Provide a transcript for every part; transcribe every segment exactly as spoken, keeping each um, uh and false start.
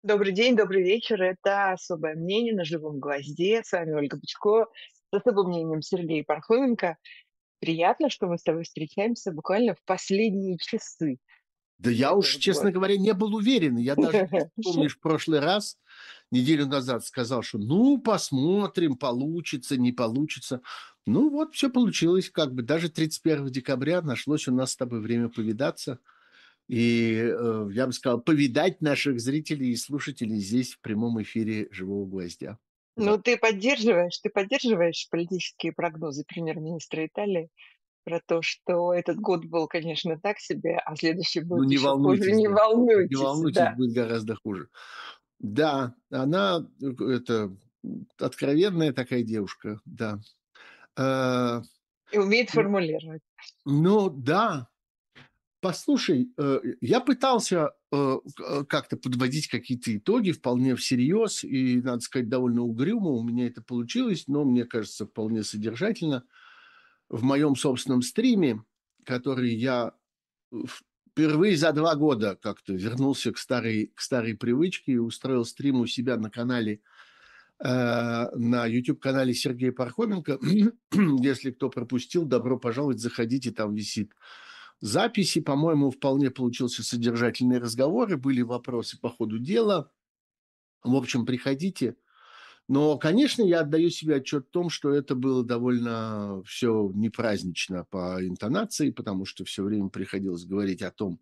Добрый день, добрый вечер. Это "Особое мнение" на живом гвозде. С вами Ольга Бычко. С особым мнением Сергей Пархоменко. Приятно, что мы с тобой встречаемся буквально в последние часы Да я уж, этого честно года. говоря, не был уверен. Я даже, если помнишь, в прошлый раз, неделю назад сказал, что ну, посмотрим, получится, не получится. Ну вот, все получилось, как бы даже тридцать первого декабря нашлось у нас с тобой время повидаться. И, э, я бы сказал, повидать наших зрителей и слушателей здесь в прямом эфире "Живого гвоздя". Да. Ну, ты поддерживаешь ты поддерживаешь политические прогнозы премьер-министра Италии про то, что этот год был, конечно, так себе, а следующий Ну, будет не еще хуже. волнуйтесь, Не да. Не волнуйтесь, волнуйтесь, да. будет гораздо хуже. Да, она, э, это, откровенная такая девушка, да. Э, И умеет м, формулировать. ну да. Послушай, э, я пытался, э, к как-то подводить какие-то итоги вполне всерьез и, надо сказать, довольно угрюмо. У меня это получилось, но, мне кажется, вполне содержательно. В моем собственном стриме, который я впервые за два года как-то вернулся к старой к старой привычке и устроил стрим у себя на канале, э, на YouTube-канале Сергея Пархоменко. Если кто пропустил, добро пожаловать, заходите, там висит записи. По-моему, вполне получился содержательный разговор, и были вопросы по ходу дела. В общем, приходите. Но, конечно, я отдаю себе отчет в том, что это было довольно все непразднично по интонации, потому что все время приходилось говорить о том,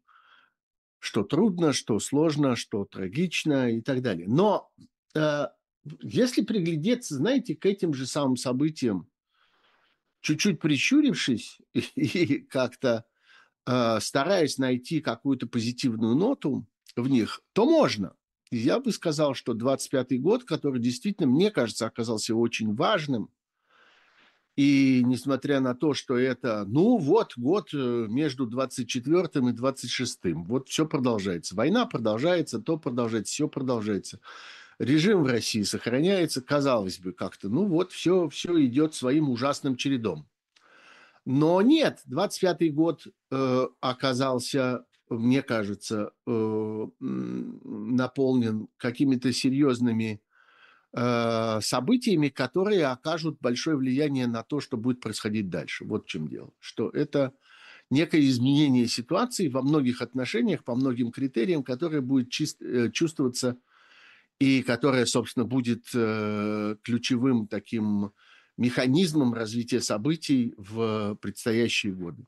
что трудно, что сложно, что трагично и так далее. Но, э, если приглядеться, знаете, к этим же самым событиям, чуть-чуть прищурившись и и как-то, э, стараясь найти какую-то позитивную ноту в них, то можно. И я бы сказал, что двадцать пятый год, который действительно, мне кажется, оказался очень важным. И несмотря на то, что это, ну вот, год э, между двадцать четвертым и двадцать шестым, вот все продолжается. Война продолжается, то продолжается, все продолжается. Режим в России сохраняется, казалось бы, как-то, ну вот, все, все идет своим ужасным чередом. Но нет, двадцать пятый год э, оказался, мне кажется, э, м, наполнен какими-то серьезными э, событиями, которые окажут большое влияние на то, что будет происходить дальше. Вот в чем дело. Что это некое изменение ситуации во многих отношениях, по многим критериям, которое будет чист- э, чувствоваться и которое, собственно, будет э, ключевым таким механизмом развития событий в предстоящие годы.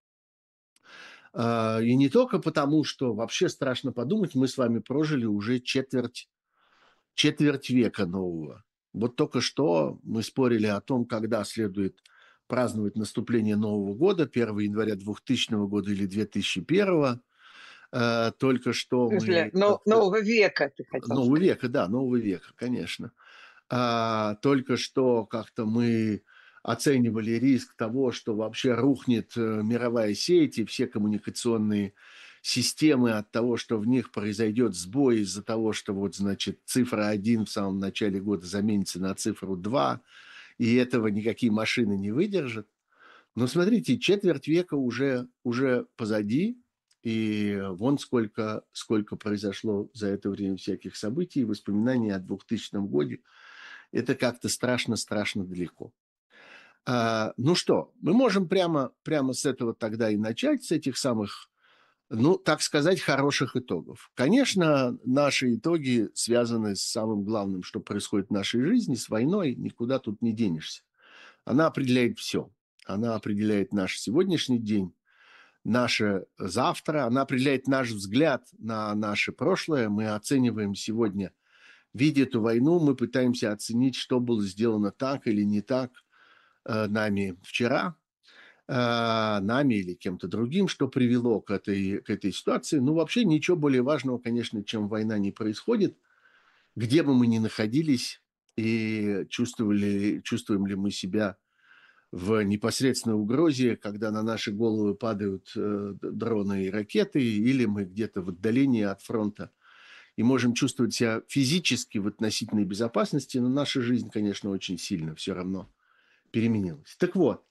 А, И не только потому, что вообще страшно подумать, мы с вами прожили уже четверть Четверть века нового. Вот только что мы спорили о том, когда следует праздновать наступление Нового года, первого января двухтысячного года или две тысячи первого. Э, Только что В смысле, мы но как-то... нового века, ты хотел Нового сказать. века, да, нового века, конечно. А, Только что как-то мы оценивали риск того, что вообще рухнет э, мировая сеть и все коммуникационные системы от того, что в них произойдет сбой из-за того, что вот, значит, цифра один в самом начале года заменится на цифру два, и этого никакие машины не выдержат. Но смотрите, четверть века уже, уже позади, и вон сколько, сколько произошло за это время всяких событий, воспоминаний о двухтысячном годе. Это как-то страшно-страшно далеко. А, ну что, мы можем прямо, прямо с этого тогда и начать, с этих самых, ну, так сказать, хороших итогов. Конечно, наши итоги связаны с самым главным, что происходит в нашей жизни, с войной, никуда тут не денешься. Она определяет все. Она определяет наш сегодняшний день, наше завтра, она определяет наш взгляд на наше прошлое. Мы оцениваем сегодня, видя эту войну, мы пытаемся оценить, что было сделано так или не так э, нами вчера, э, нами или кем-то другим, что привело к этой, к этой ситуации. Ну, вообще ничего более важного, конечно, чем война не происходит, где бы мы ни находились, и чувствовали, чувствуем ли мы себя в непосредственной угрозе, когда на наши головы падают э, дроны и ракеты, или мы где-то в отдалении от фронта и можем чувствовать себя физически в относительной безопасности, но наша жизнь, конечно, очень сильно все равно переменилась. Так вот,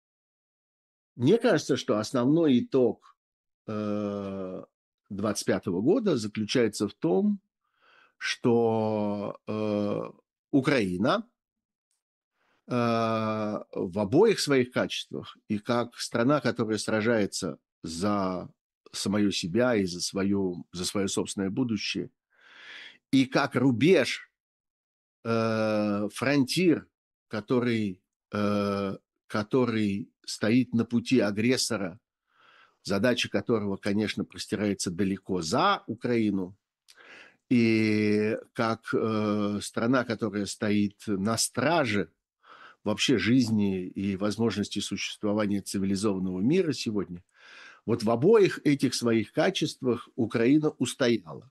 мне кажется, что основной итог э, двадцать пятого года заключается в том, что э, Украина э, в обоих своих качествах, и как страна, которая сражается за самое себя и за свое, за свое собственное будущее, и как рубеж, э, фронтир, который, э, который стоит на пути агрессора, задача которого, конечно, простирается далеко за Украину, и как э, страна, которая стоит на страже вообще жизни и возможности существования цивилизованного мира сегодня, вот в обоих этих своих качествах Украина устояла.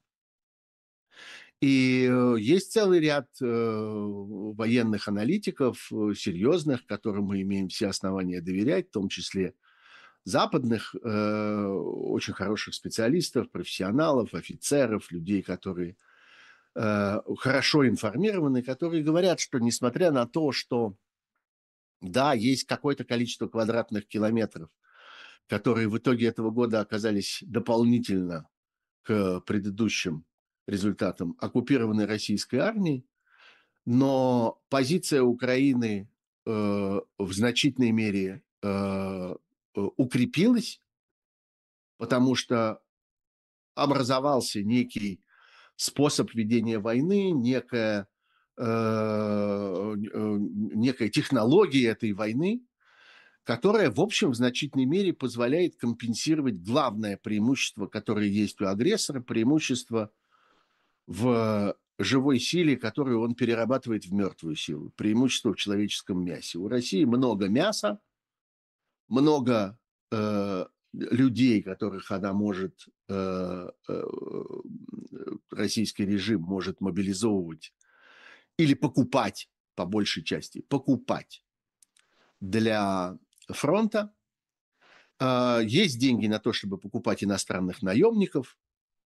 И э, есть целый ряд э, военных аналитиков, э, серьезных, которым мы имеем все основания доверять, в том числе западных, э, очень хороших специалистов, профессионалов, офицеров, людей, которые э, хорошо информированы, которые говорят, что несмотря на то, что да, есть какое-то количество квадратных километров, которые в итоге этого года оказались дополнительно к предыдущим результатам оккупированной российской армии, но позиция Украины э, в значительной мере э, э, укрепилась, потому что образовался некий способ ведения войны, некая, э, э, некая технология этой войны, которая, в общем, в значительной мере позволяет компенсировать главное преимущество, которое есть у агрессора, преимущество в живой силе, которую он перерабатывает в мертвую силу, преимущество в человеческом мясе. У России много мяса, много э, людей, которых она может, э, э, российский режим может мобилизовывать или покупать, по большей части, покупать для фронта. Э, есть деньги на то, чтобы покупать иностранных наемников,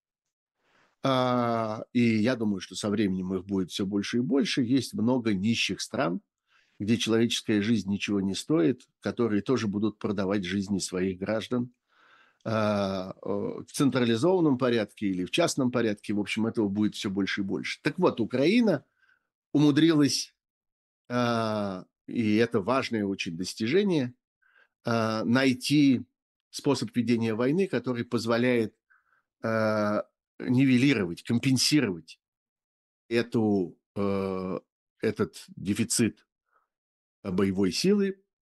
э, и я думаю, что со временем их будет все больше и больше. Есть много нищих стран, где человеческая жизнь ничего не стоит, которые тоже будут продавать жизни своих граждан в централизованном порядке или в частном порядке. В общем, этого будет все больше и больше. Так вот, Украина умудрилась, и это важное очень достижение, найти способ ведения войны, который позволяет нивелировать, компенсировать эту, этот дефицит боевой силы.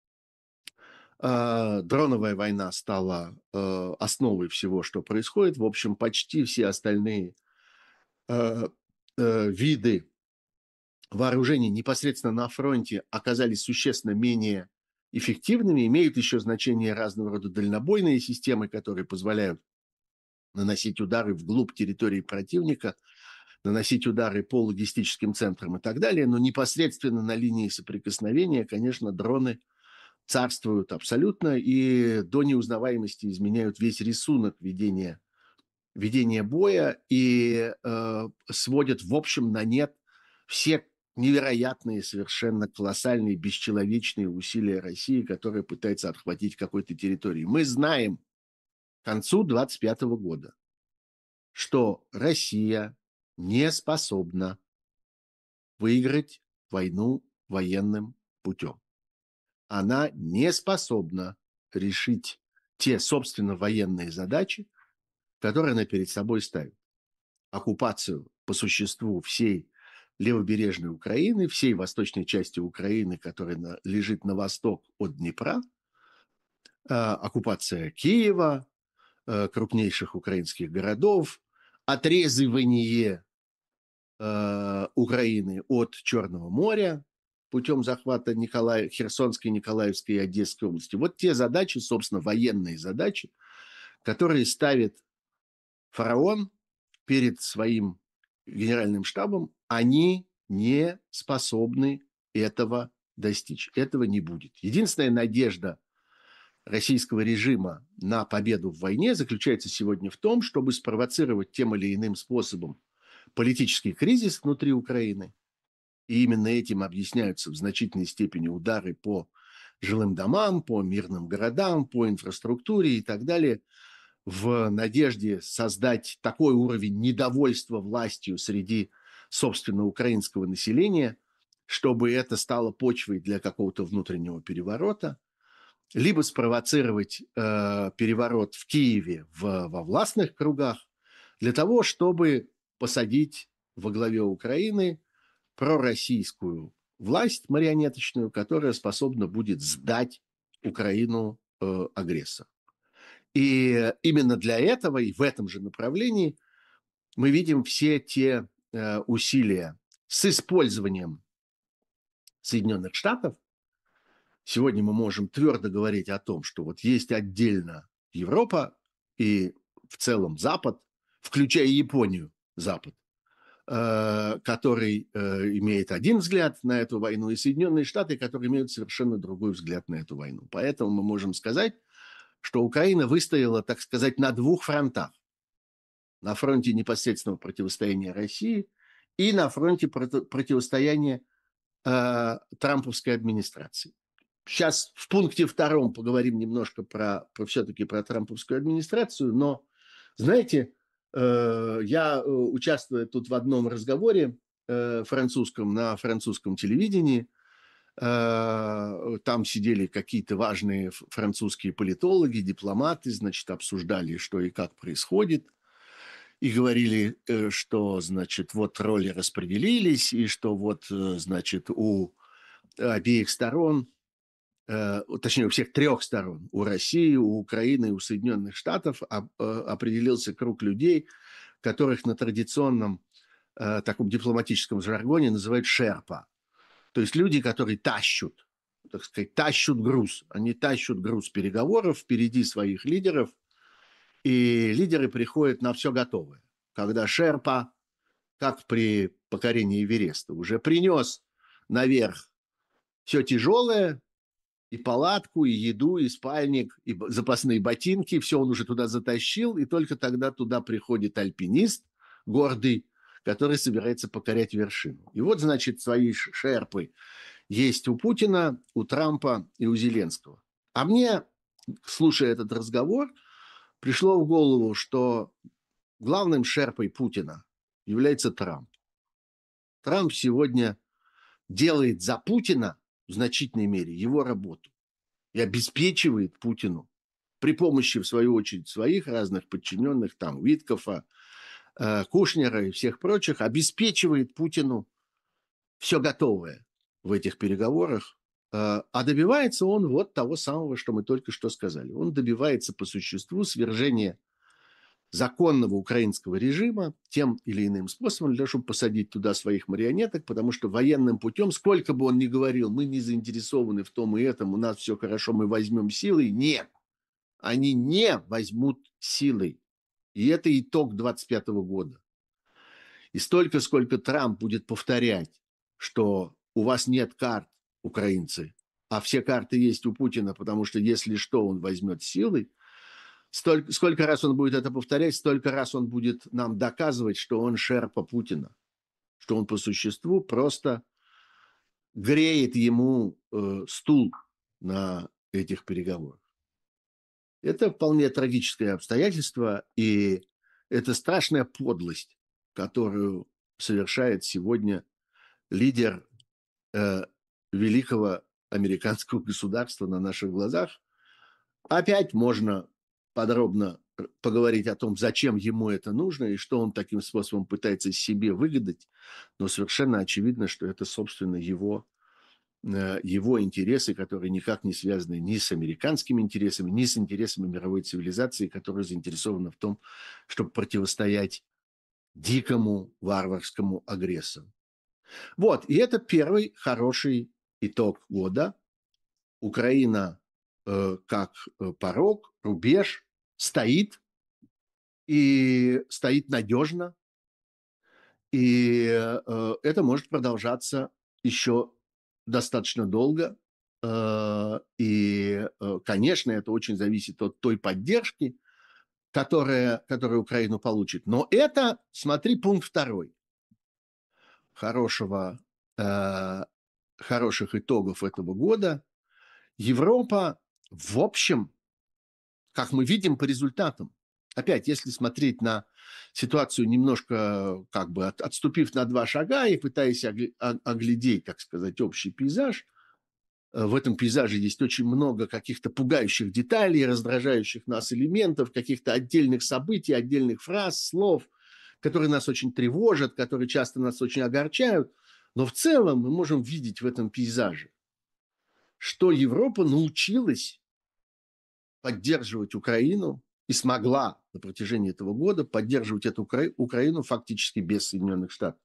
Дроновая война стала э, основой всего, что происходит. В общем, почти все остальные э, э, виды вооружений непосредственно на фронте оказались существенно менее эффективными. Имеют еще значение разного рода дальнобойные системы, которые позволяют наносить удары вглубь территории противника, наносить удары по логистическим центрам и так далее. Но непосредственно на линии соприкосновения, конечно, дроны царствуют абсолютно и до неузнаваемости изменяют весь рисунок ведения, ведения боя и э, сводят, в общем, на нет все невероятные, совершенно колоссальные, бесчеловечные усилия России, которая пытается отхватить какой-то территории. Мы знаем к концу двадцать пятого года, что Россия не способна выиграть войну военным путем. Она не способна решить те, собственно, военные задачи, которые она перед собой ставит. Оккупацию по существу всей левобережной Украины, всей восточной части Украины, которая на, лежит на восток от Днепра, э, оккупация Киева, э, крупнейших украинских городов, отрезывание э, Украины от Черного моря путем захвата Николая, Херсонской, Николаевской и Одесской области. Вот те задачи, собственно, военные задачи, которые ставит фараон перед своим генеральным штабом, они не способны этого достичь. Этого не будет. Единственная надежда российского режима на победу в войне заключается сегодня в том, чтобы спровоцировать тем или иным способом политический кризис внутри Украины. И именно этим объясняются в значительной степени удары по жилым домам, по мирным городам, по инфраструктуре и так далее, в надежде создать такой уровень недовольства властью среди собственно, украинского населения, чтобы это стало почвой для какого-то внутреннего переворота, либо спровоцировать э, переворот в Киеве в, во властных кругах для того, чтобы посадить во главе Украины пророссийскую власть марионеточную, которая способна будет сдать Украину э, агрессору. И именно для этого и в этом же направлении мы видим все те э, усилия с использованием Соединенных Штатов. Сегодня мы можем твердо говорить о том, что вот есть отдельно Европа и в целом Запад, включая Японию, Запад, э, который э, имеет один взгляд на эту войну, и Соединенные Штаты, которые имеют совершенно другой взгляд на эту войну. Поэтому мы можем сказать, что Украина выстояла, так сказать, на двух фронтах. На фронте непосредственного противостояния России и на фронте противостояния э, трамповской администрации. Сейчас в пункте втором поговорим немножко про, про все-таки про трамповскую администрацию, но, знаете, э, я участвую тут в одном разговоре э, французском на французском телевидении. Э, там сидели какие-то важные французские политологи, дипломаты, значит, обсуждали, что и как происходит. И говорили, что, значит, вот роли распределились, и что вот, значит, у обеих сторон, точнее, у всех трех сторон, у России, у Украины и у Соединенных Штатов определился круг людей, которых на традиционном таком дипломатическом жаргоне называют шерпа. То есть люди, которые тащут, так сказать, тащут груз. Они тащут груз переговоров впереди своих лидеров, и лидеры приходят на все готовое. Когда шерпа, как при покорении Эвереста, уже принес наверх все тяжелое, и палатку, и еду, и спальник, и запасные ботинки, все он уже туда затащил, и только тогда туда приходит альпинист гордый, который собирается покорять вершину. И вот, значит, свои шерпы есть у Путина, у Трампа и у Зеленского. А мне, слушая этот разговор, пришло в голову, что главным шерпой Путина является Трамп. Трамп сегодня делает за Путина в значительной мере его работу и обеспечивает Путину при помощи, в свою очередь, своих разных подчиненных, там, Виткофа, э, Кушнера и всех прочих, обеспечивает Путину все готовое в этих переговорах. Э, а добивается он вот того самого, что мы только что сказали. Он добивается по существу свержения законного украинского режима тем или иным способом, для того, чтобы посадить туда своих марионеток, потому что военным путем, сколько бы он ни говорил, мы не заинтересованы в том и этом, у нас все хорошо, мы возьмем силой, нет, они не возьмут силой. И это итог двадцать пятого года. И столько, сколько Трамп будет повторять, что у вас нет карт, украинцы, а все карты есть у Путина, потому что если что, он возьмет силой, Столько, сколько раз он будет это повторять, столько раз он будет нам доказывать, что он шерпа Путина, что он по существу просто греет ему э, стул на этих переговорах. Это вполне трагическое обстоятельство, и это страшная подлость, которую совершает сегодня лидер э, великого американского государства на наших глазах. Опять можно подробно поговорить о том, зачем ему это нужно и что он таким способом пытается себе выгадать, но совершенно очевидно, что это, собственно, его, его интересы, которые никак не связаны ни с американскими интересами, ни с интересами мировой цивилизации, которая заинтересована в том, чтобы противостоять дикому варварскому агрессору. Вот, и это первый хороший итог года. Украина как порог, рубеж, стоит, и стоит надежно, и э, это может продолжаться еще достаточно долго, э, и, э, конечно, это очень зависит от той поддержки, которая, которую Украина получит, но это, смотри, пункт второй хорошего, э, хороших итогов этого года. Европа, в общем, как мы видим по результатам, Опять, если смотреть на ситуацию немножко, как бы от- отступив на два шага и пытаясь огле- о- оглядеть, так сказать, общий пейзаж, э, в этом пейзаже есть очень много каких-то пугающих деталей, раздражающих нас элементов, каких-то отдельных событий, отдельных фраз, слов, которые нас очень тревожат, которые часто нас очень огорчают. Но в целом мы можем видеть в этом пейзаже, что Европа научилась поддерживать Украину и смогла на протяжении этого года поддерживать эту Укра- Украину фактически без Соединенных Штатов.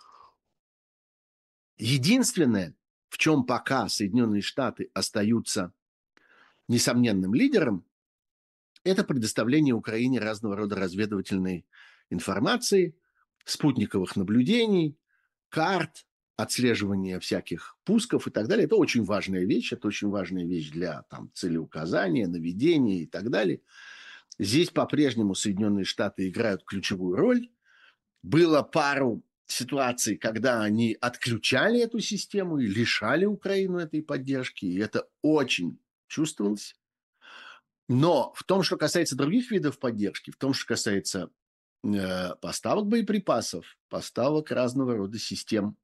Единственное, в чем пока Соединенные Штаты остаются несомненным лидером, это предоставление Украине разного рода разведывательной информации, спутниковых наблюдений, карт, отслеживания всяких пусков и так далее. Это очень важная вещь, это очень важная вещь для там, целеуказания, наведения и так далее. Здесь по-прежнему Соединенные Штаты играют ключевую роль. Было пару ситуаций, когда они отключали эту систему и лишали Украину этой поддержки, и это очень чувствовалось. Но в том, что касается других видов поддержки, в том, что касается э, поставок боеприпасов, поставок разного рода систем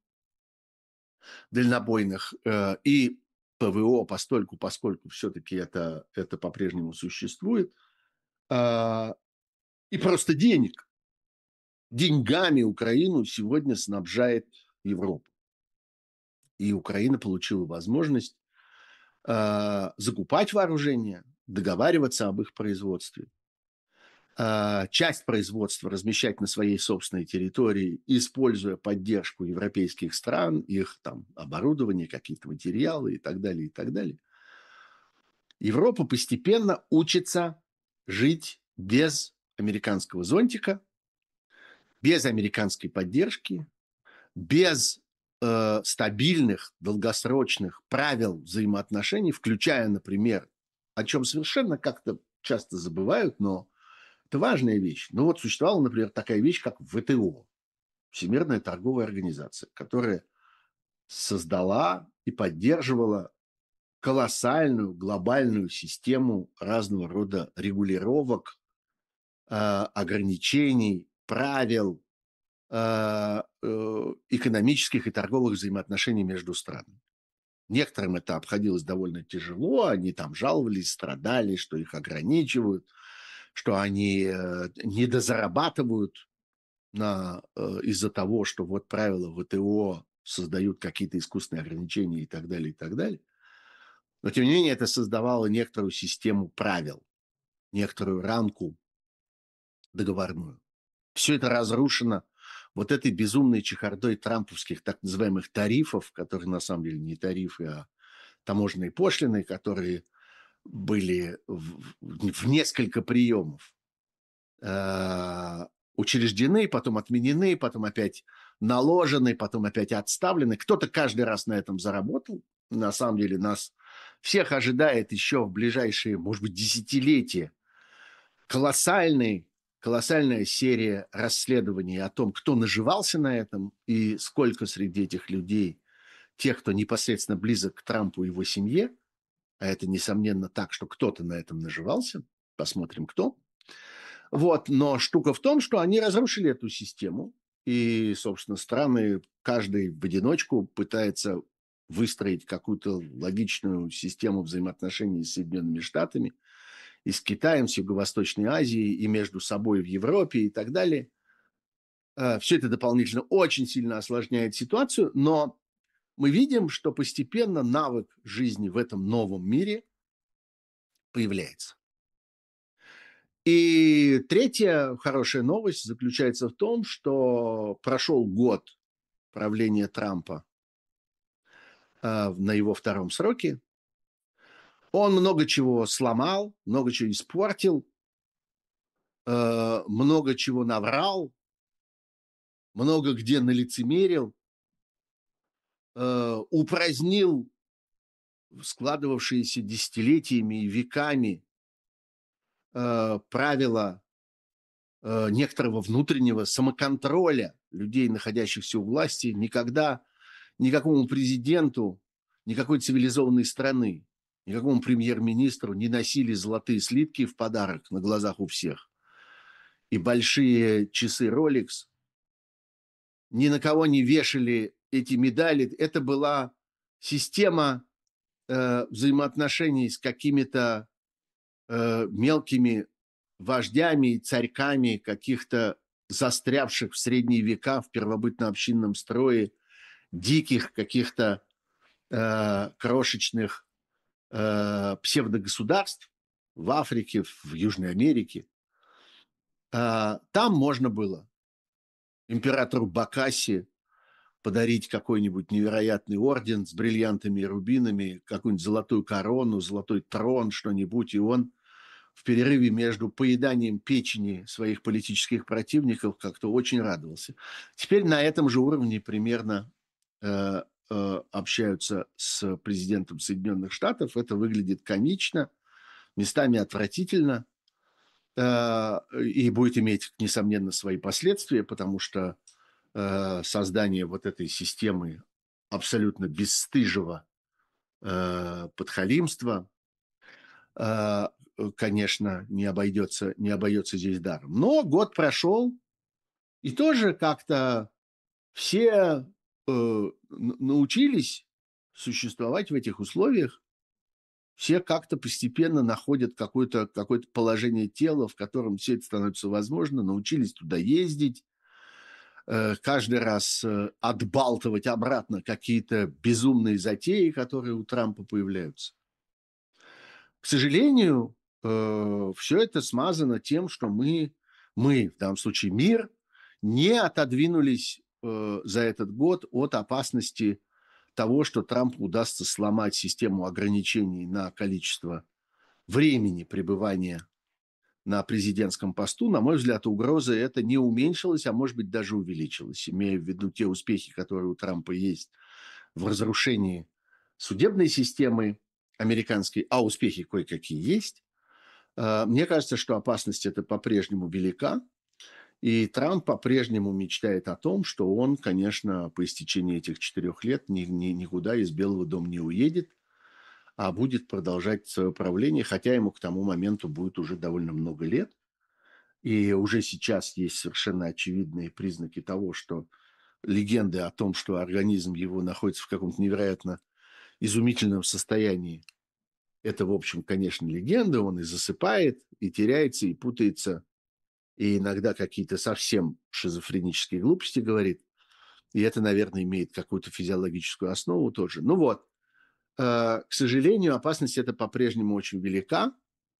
дальнобойных э, и ПВО, постольку, поскольку все-таки это, это по-прежнему существует, э, и просто денег. Деньгами Украину сегодня снабжает Европа. И Украина получила возможность э, закупать вооружение, договариваться об их производстве, э, часть производства размещать на своей собственной территории, используя поддержку европейских стран, их там оборудование, какие-то материалы и так далее, и так далее. Европа постепенно учится жить без американского зонтика, без американской поддержки, без э, стабильных, долгосрочных правил взаимоотношений, включая, например, о чем совершенно как-то часто забывают, но это важная вещь. Ну вот существовала, например, такая вещь, как ВТО, Всемирная торговая организация, которая создала и поддерживала колоссальную глобальную систему разного рода регулировок, э, ограничений, правил, э, э, экономических и торговых взаимоотношений между странами. Некоторым это обходилось довольно тяжело, они там жаловались, страдали, что их ограничивают, что они э, недозарабатывают на, э, из-за того, что вот правила ВТО создают какие-то искусственные ограничения и так далее, и так далее. Но, тем не менее, это создавало некоторую систему правил, некоторую рамку договорную. Все это разрушено вот этой безумной чехардой трамповских так называемых тарифов, которые на самом деле не тарифы, а таможенные пошлины, которые были в, в несколько приемов э, учреждены, потом отменены, потом опять наложены, потом опять отставлены. Кто-то каждый раз на этом заработал. На самом деле нас всех ожидает еще в ближайшие, может быть, десятилетия колоссальный, колоссальная серия расследований о том, кто наживался на этом и сколько среди этих людей тех, кто непосредственно близок к Трампу и его семье, а это, несомненно, так, что кто-то на этом наживался, посмотрим, кто. Вот, но штука в том, что они разрушили эту систему, и, собственно, страны, каждый в одиночку пытается выстроить какую-то логичную систему взаимоотношений с Соединенными Штатами, и с Китаем, с Юго-Восточной Азией, и между собой в Европе и так далее. Все это дополнительно очень сильно осложняет ситуацию, но мы видим, что постепенно навык жизни в этом новом мире появляется. И третья хорошая новость заключается в том, что прошел год правления Трампа э, на его втором сроке. Он много чего сломал, много чего испортил, э, много чего наврал, много где налицемерил, э, упразднил складывавшиеся десятилетиями и веками э, правила э, некоторого внутреннего самоконтроля людей, находящихся у власти. Никогда никакому президенту никакой цивилизованной страны, никакому премьер-министру не носили золотые слитки в подарок на глазах у всех. и большие часы Rolex, ни на кого не вешали эти медали. Это была система э, взаимоотношений с какими-то э, мелкими вождями и царьками каких-то застрявших в средние века в первобытно-общинном строе, диких каких-то э, крошечных э, псевдогосударств в Африке, в Южной Америке. А, там можно было императору Бакасси подарить какой-нибудь невероятный орден с бриллиантами и рубинами, какую-нибудь золотую корону, золотой трон, что-нибудь, и он в перерыве между поеданием печени своих политических противников как-то очень радовался. Теперь на этом же уровне примерно э, э, общаются с президентом Соединенных Штатов. Это выглядит комично, местами отвратительно, э, и будет иметь, несомненно, свои последствия, потому что э, создание вот этой системы абсолютно бесстыжего э, подхалимства, э, конечно, не обойдется, не обойдется здесь даром. Но год прошел, и тоже как-то все э, научились существовать в этих условиях. Все как-то постепенно находят какое-то какое положение тела, в котором все это становится возможно, научились туда ездить, э, каждый раз э, отбалтывать обратно какие-то безумные затеи, которые у Трампа появляются. К сожалению, э, все это смазано тем, что мы, мы, в данном случае мир, не отодвинулись э, за этот год от опасности того, что Трампу удастся сломать систему ограничений на количество времени пребывания на президентском посту. На мой взгляд, угроза эта не уменьшилась, а может быть даже увеличилась, имея в виду те успехи, которые у Трампа есть в разрушении судебной системы американской, а успехи кое-какие есть. Э, Мне кажется, что опасность эта по-прежнему велика, и Трамп по-прежнему мечтает о том, что он, конечно, по истечении этих четырех лет ни, ни, никуда из Белого дома не уедет, а будет продолжать свое правление, хотя ему к тому моменту будет уже довольно много лет. И уже сейчас есть совершенно очевидные признаки того, что легенды о том, что организм его находится в каком-то невероятно изумительном состоянии, это, в общем, конечно, легенда. Он и засыпает, и теряется, и путается, и иногда какие-то совсем шизофренические глупости говорит. И это, наверное, имеет какую-то физиологическую основу тоже. Ну вот, э, к сожалению, опасность эта по-прежнему очень велика.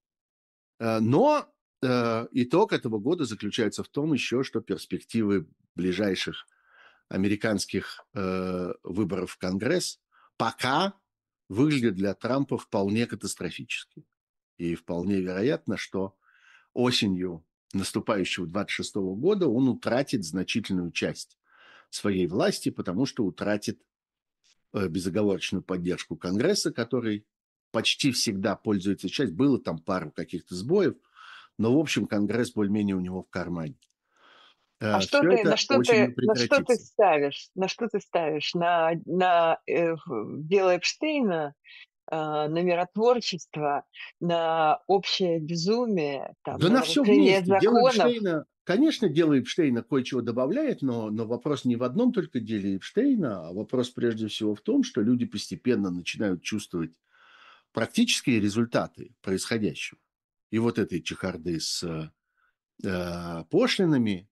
Э, но э, итог этого года заключается в том еще, что перспективы ближайших американских э, выборов в Конгресс пока выглядят для Трампа вполне катастрофически. И вполне вероятно, что осенью наступающего двадцать шестого года он утратит значительную часть своей власти, потому что утратит э, безоговорочную поддержку Конгресса, который почти всегда пользуется часть. Было там пару каких-то сбоев, но, в общем, Конгресс более-менее у него в кармане. А Э, что Все ты на это что очень не ты на что ты прекратится. ставишь? На что ты ставишь? На на, э, в дело Эпштейна, а, на миротворчество, на общее безумие, там, Да на на все нарушение вместе. Дело законов? Эпштейна, конечно, дело Эпштейна кое-чего добавляет, но, но вопрос не в одном только деле Эпштейна, а вопрос прежде всего в том, что люди постепенно начинают чувствовать практические результаты происходящего. И вот этой чехарды с э, пошлинами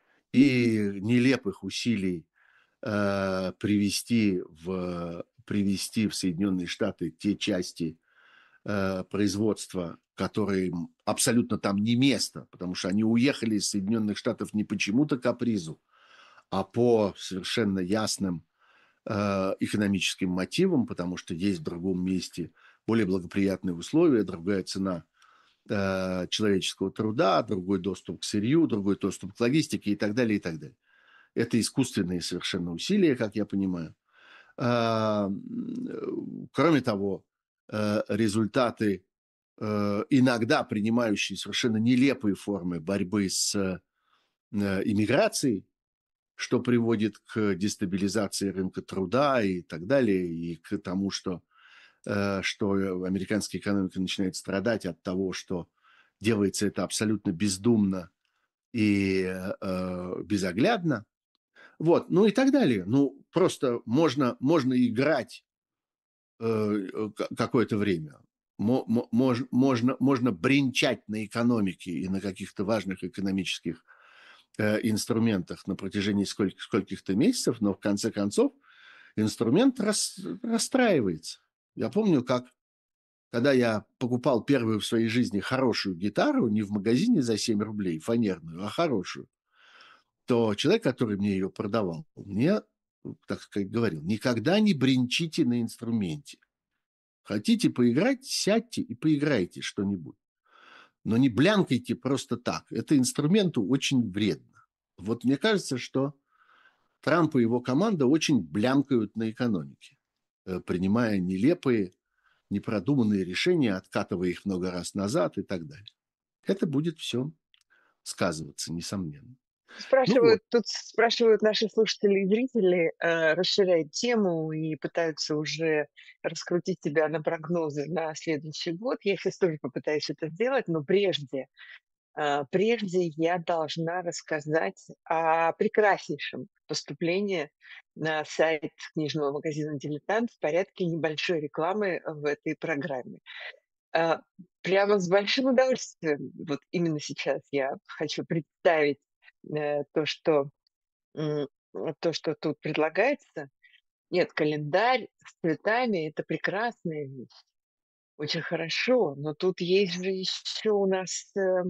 и нелепых усилий э, привести, в, привести в Соединенные Штаты те части э, производства, которые абсолютно там не место, потому что они уехали из Соединенных Штатов не почему-то капризу, а по совершенно ясным э, экономическим мотивам, потому что есть в другом месте более благоприятные условия, другая цена э, человеческого труда, другой доступ к сырью, другой доступ к логистике и так далее, и так далее. Это искусственные совершенно усилия, как я понимаю. А, Кроме того, э, результаты, э, иногда принимающие совершенно нелепые формы борьбы с э, иммиграцией, что приводит к дестабилизации рынка труда и так далее, и к тому, что, э, что американская экономика начинает страдать от того, что делается это абсолютно бездумно и, э, безоглядно. Вот, ну и так далее. Ну, просто можно можно играть, э, э, ка какое-то время. Мо мо мож можно можно бренчать на экономике и на каких-то важных экономических, э, инструментах на протяжении сколь скольких-то месяцев, но в конце концов инструмент рас расстраивается. Я помню, как когда я покупал первую в своей жизни хорошую гитару, не в магазине за семь рублей фанерную, а хорошую, то человек, который мне ее продавал, мне, ну, так сказать, говорил: "Никогда не бренчите на инструменте. Хотите поиграть- сядьте и поиграйте что-нибудь, но не блянкайте просто так. Это инструменту очень вредно". Вот мне кажется, что Трамп и его команда очень блянкают на экономике, э, принимая нелепые, непродуманные решения, откатывая их много раз назад и так далее. Это будет все сказываться, несомненно. Ну вот. Спрашивают, тут спрашивают наши слушатели и зрители, э, расширяют тему и пытаются уже раскрутить тебя на прогнозы на следующий год. Я сейчас тоже попытаюсь это сделать, но прежде, а, прежде я должна рассказать о прекраснейшем поступлении на сайт книжного магазина «Дилетант» в порядке небольшой рекламы в этой программе. А, Прямо с большим удовольствием вот именно сейчас я хочу представить, э, то, что, м, то, что тут предлагается. Нет, календарь с цветами- это прекрасная вещь, очень хорошо, но тут есть же еще у нас, э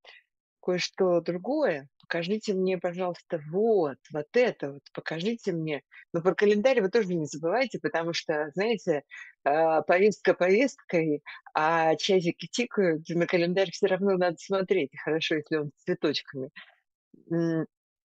кое-что другое. Покажите мне, пожалуйста, вот, вот это вот, покажите мне. Но про календарь вы тоже не забывайте, потому что, знаете, а, повестка повесткой, а часики тикают, на календарь все равно надо смотреть. И хорошо, если он с цветочками. М,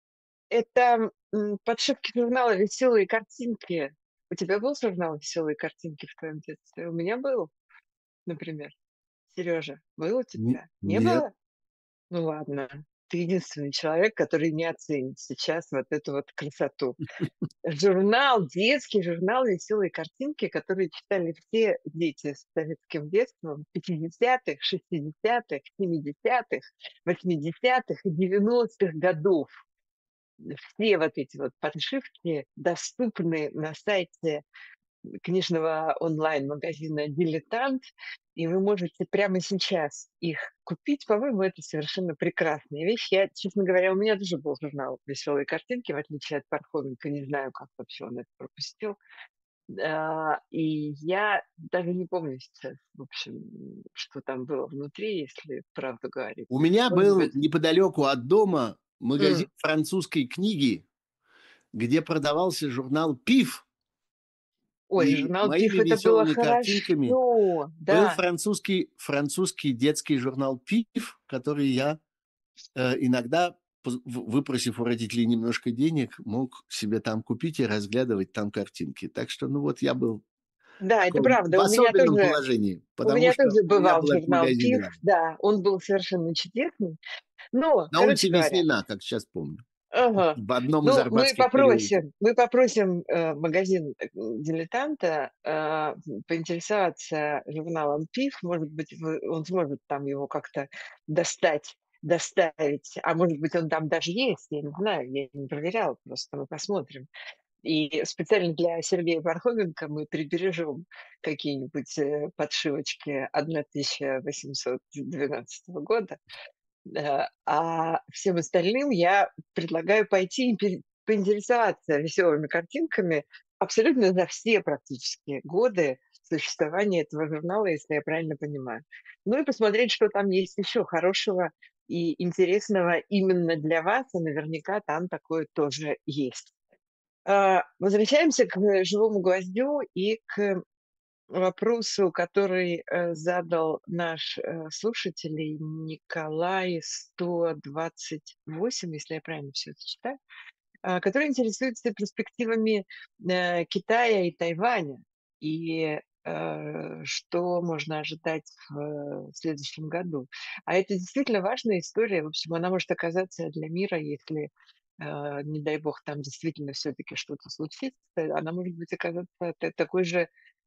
Это м, подшивки журнала «Веселые картинки». У тебя был журнал "Веселые картинки" в твоем детстве? У меня был, например. Сережа, был у Не тебя? Не нет. было? Ну ладно, ты единственный человек, который не оценит сейчас вот эту вот красоту. Журнал, детский журнал "Веселые картинки", который читали все дети с советским детством пятидесятых, шестидесятых, семидесятых, восьмидесятых и девяностых годов. Все вот эти вот подшивки доступны на сайте книжного онлайн-магазина "Дилетант", и вы можете прямо сейчас их купить. По-моему, это совершенно прекрасная вещь. Я, честно говоря, у меня тоже был журнал "Веселые картинки", в отличие от Пархоменко. Не знаю, как вообще он это пропустил. А, и я даже не помню сейчас, в общем, что там было внутри, если правду говорить. У меня Может был быть. неподалеку от дома магазин М. французской книги, где продавался журнал "Пиф", Ой, и журнал моими "Пиф" — это было веселыми картинками хорошо. был Да. французский французский детский журнал "Пиф", который я, э, иногда, поз в выпросив у родителей немножко денег, мог себе там купить и разглядывать там картинки. Так что, ну, вот я был в Да, это таком в правда. У меня особенном тоже положении, У потому меня что тоже у меня бывал был этот журнал магазин "Пиф", рядом. да, он был совершенно чудесный. Но, На улице короче говоря, Веснина, как сейчас помню, ага, в одном из ну, мы арбатских переулков. попросим мы попросим, э, магазин, э, "Дилетанта", а, м, поинтересоваться журналом "Пиф". Может быть, вы он сможет там его как-то достать, доставить, а может быть, он там даже есть, я не знаю, я не проверяла, просто мы посмотрим. И специально для Сергея Пархоменко мы прибережем какие-нибудь, э, подшивочки тысяча восемьсот двенадцатого года. Э, а всем остальным я предлагаю пойти и пере поинтересоваться веселыми картинками абсолютно за все практически годы существования этого журнала, если я правильно понимаю. Ну и посмотреть, что там есть еще хорошего и интересного именно для вас, и наверняка там такое тоже есть. А, возвращаемся к, э, живому гвоздю и к вопросу, который, э, задал наш, э, слушатель Николай сто двадцать восемь, если я правильно все это читаю, а, который интересуется перспективами, э, Китая и Тайваня. И, э, что можно ожидать в, э, следующем году. А это действительно важная история. В общем, она может оказаться для мира, если, э, не дай бог, там действительно все таки что-то случится, она может быть оказаться та такой же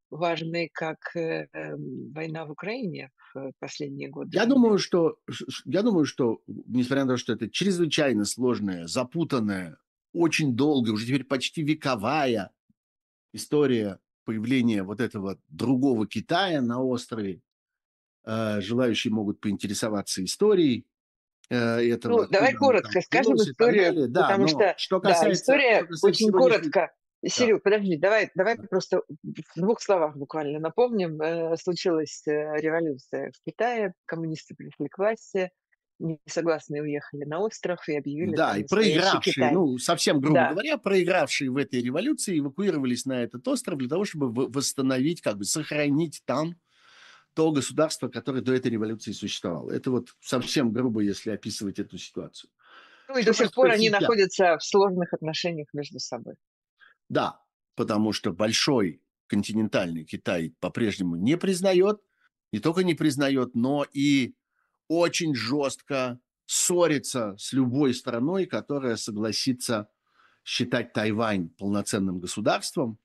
важной, как, э, эм, война в Украине в последние годы Я для меня. думаю, что ш ш я думаю, что, несмотря на то, что это чрезвычайно сложная, запутанная, очень долгая, уже теперь почти вековая история появления вот этого другого Китая на острове. Э, желающие могут поинтересоваться историей, э, этого, Ну, давай откуда оно там коротко скажем взялось и так историю, далее. Да, потому но что, что да, касается что история касается очень сегодняшней. коротко. Да, Серёг, подожди, давай давай да. просто в двух словах буквально напомним. Э, случилась, э, революция в Китае, коммунисты пришли к власти, несогласные уехали на остров и объявили Да, там и настоящий проигравшие, Китай. ну, совсем грубо Да. говоря, проигравшие в этой революции эвакуировались на этот остров для того, чтобы в восстановить, как бы сохранить там то государство, которое до этой революции существовало. Это вот совсем грубо, если описывать эту ситуацию. Ну и до Что сих пор происходит они сейчас? находятся в сложных отношениях между собой. Да, потому что большой континентальный Китай по-прежнему не признает, не только не признает, но и очень жестко ссорится с любой страной, которая согласится считать Тайвань полноценным государством.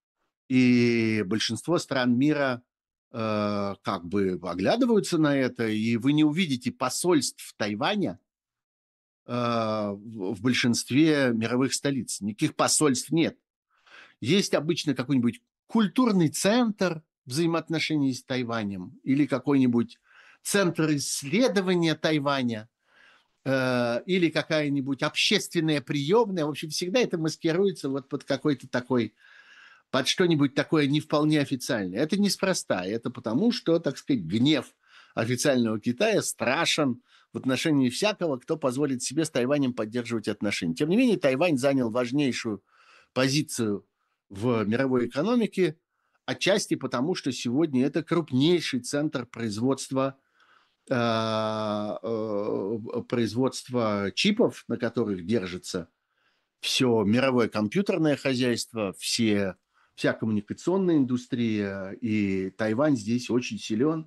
И большинство стран мира э, как бы оглядываются на это, и вы не увидите посольств Тайваня э, в в большинстве мировых столиц. Никаких посольств нет. Есть обычно какой-нибудь культурный центр взаимоотношений с Тайванем или какой-нибудь центр исследования Тайваня, э, или какая-нибудь общественная приемная. В общем, всегда это маскируется вот под какой-то такой, под что-нибудь такое не вполне официальное. Это неспроста. Это потому, что, так сказать, гнев официального Китая страшен в отношении всякого, кто позволит себе с Тайванем поддерживать отношения. Тем не менее, Тайвань занял важнейшую позицию в мировой экономике, отчасти потому, что сегодня это крупнейший центр производства, э, э, производства чипов, на которых держится все мировое компьютерное хозяйство, все, вся коммуникационная индустрия, и Тайвань здесь очень силен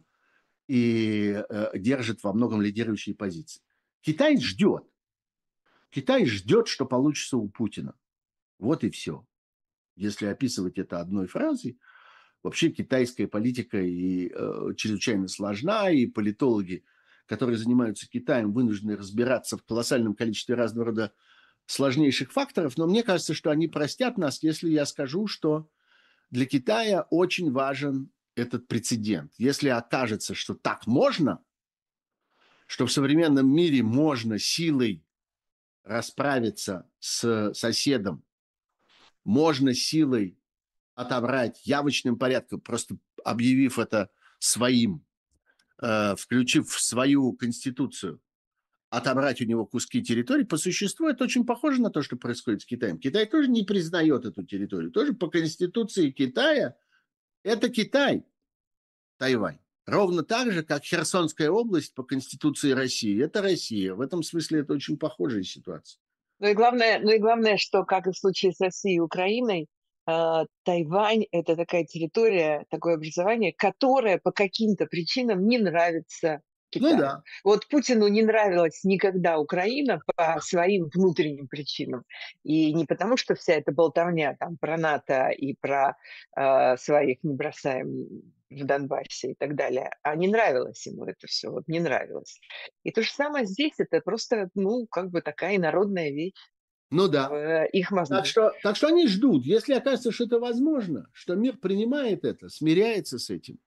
и э, держит во многом лидирующие позиции. Китай ждет. Китай ждет, что получится у Путина. Вот и все. Если описывать это одной фразой, вообще китайская политика и э, чрезвычайно сложна, и политологи, которые занимаются Китаем, вынуждены разбираться в колоссальном количестве разного рода сложнейших факторов, но мне кажется, что они простят нас, если я скажу, что для Китая очень важен этот прецедент. Если окажется, что так можно, что в современном мире можно силой расправиться с соседом, можно силой отобрать явочным порядком, просто объявив это своим, э, включив в свою конституцию, отобрать у него куски территории, по существу это очень похоже на то, что происходит с Китаем. Китай тоже не признает эту территорию. Тоже по конституции Китая это Китай, Тайвань. Ровно так же, как Херсонская область по конституции России. Это Россия. В этом смысле это очень похожая ситуация. Ну и главное, ну и главное, что, как и в случае с Россией и Украиной, а, Тайвань — это такая территория, такое образование, которое по каким-то причинам не нравится Ну Китаю. да. Вот Путину не нравилась никогда Украина по своим внутренним причинам. И не потому, что вся эта болтовня там про НАТО и про, а, своих не бросаем в Донбассе и так далее, а не нравилось ему это все, вот не нравилось. И то же самое здесь. Это просто, ну, как бы такая инородная вещь Ну в, да. э, их Так мозгу. что, так что они ждут. Если окажется, что это возможно, что мир принимает это, смиряется с этим,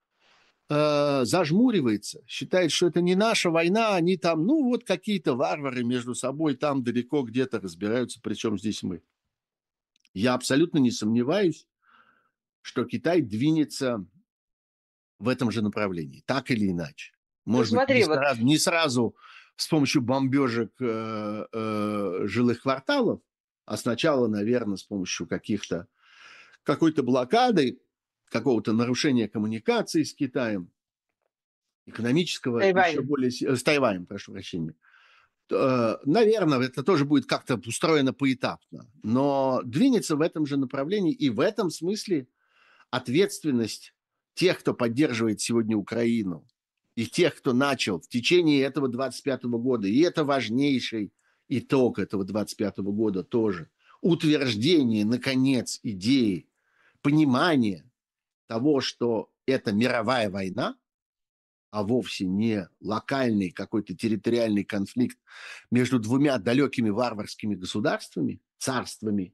э, зажмуривается, считает, что это не наша война, они там, ну вот какие-то варвары между собой там далеко где-то разбираются, причем здесь мы. Я абсолютно не сомневаюсь, что Китай двинется в этом же направлении, так или иначе. Ну, Может быть, не смотри, вот, сразу, не сразу с помощью бомбежек э, э, жилых кварталов, а сначала, наверное, с помощью каких-то какой-то блокады, какого-то нарушения коммуникации с Китаем, экономического, еще Тайвань. более... С Тайванем, прошу прощения. Наверное, это тоже будет как-то устроено поэтапно, но двинется в этом же направлении, и в этом смысле ответственность тех, кто поддерживает сегодня Украину, и тех, кто начал в течение этого двадцать пятого года, и это важнейший итог этого двадцать пятого года тоже, утверждение, наконец, идеи, понимание того, что это мировая война, а вовсе не локальный какой-то территориальный конфликт между двумя далекими варварскими государствами, царствами,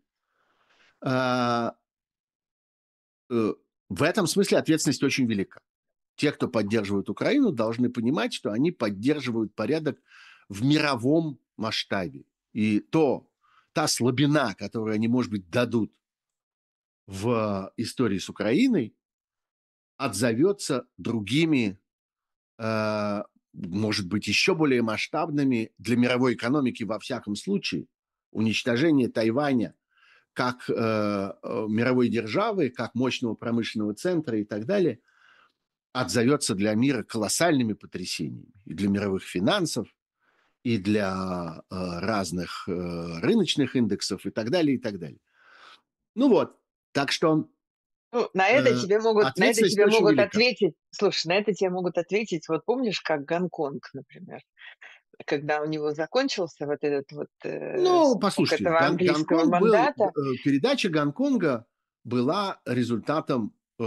а, э, в этом смысле ответственность очень велика. Те, кто поддерживает Украину, должны понимать, что они поддерживают порядок в мировом масштабе. И то, та слабина, которую они, может быть, дадут в истории с Украиной, отзовется другими, э, может быть, еще более масштабными для мировой экономики во всяком случае. Уничтожение Тайваня как э, э, мировой державы, как мощного промышленного центра и так далее, отзовется для мира колоссальными потрясениями и для мировых финансов, и для э, разных э, рыночных индексов и так далее, и так далее. Ну вот, так что Ну, на э, это тебе могут на это ответственность тебе очень могут велика. ответить слушай, на это тебе могут ответить, вот помнишь, как Гонконг, например, когда у него закончился вот этот вот, э, Ну, срок послушайте, этого Гон- английского Гонконг был, мандата. э, передача Гонконга была результатом, э,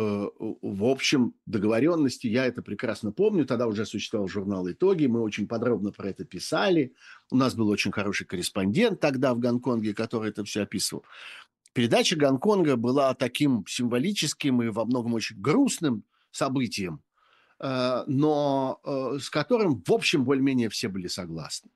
в общем, договоренности. Я это прекрасно помню. Тогда уже существовал журнал «Итоги». Мы очень подробно про это писали. У нас был очень хороший корреспондент тогда в Гонконге, который это все описывал. Передача Гонконга была таким символическим и во многом очень грустным событием, э, но э, с которым, в общем, более-менее все были согласны.